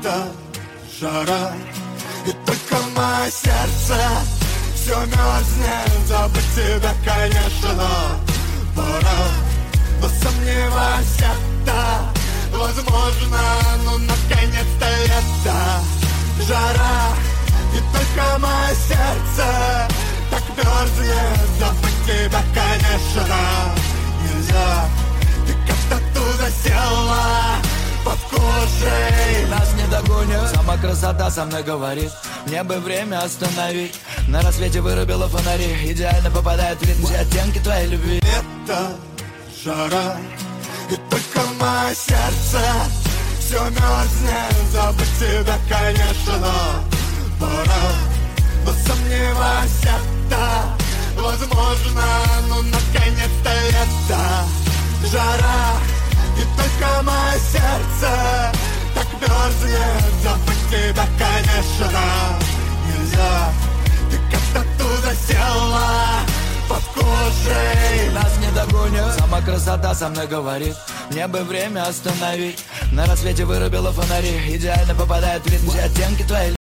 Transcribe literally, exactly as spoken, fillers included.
лето, жара, и только мое сердце все мерзнет. Забыть тебя, конечно, пора, но сомневаюсь это возможно. Ну, наконец-то лето, жара, и только мое сердце так мерзнет. Забыть тебя, конечно, нельзя. Ты как-то туда села под кожей. Нас не догонят, сама красота со мной говорит. Мне бы время остановить. На рассвете вырубила фонари. Идеально попадает в ритм все оттенки твоей любви. Это жара, и только мое сердце все мерзнет. Забыть тебя, конечно, пора, но сомневаюсь это возможно. Ну, наконец-то лето, жара, и только мое сердце так мерзнет. Забыть тебя, конечно, нельзя. Ты как-то туда села под кожей. Нас не догонят, сама красота со мной говорит. Мне бы время остановить. На рассвете вырубила фонари. Идеально попадает в ритм все оттенки твоей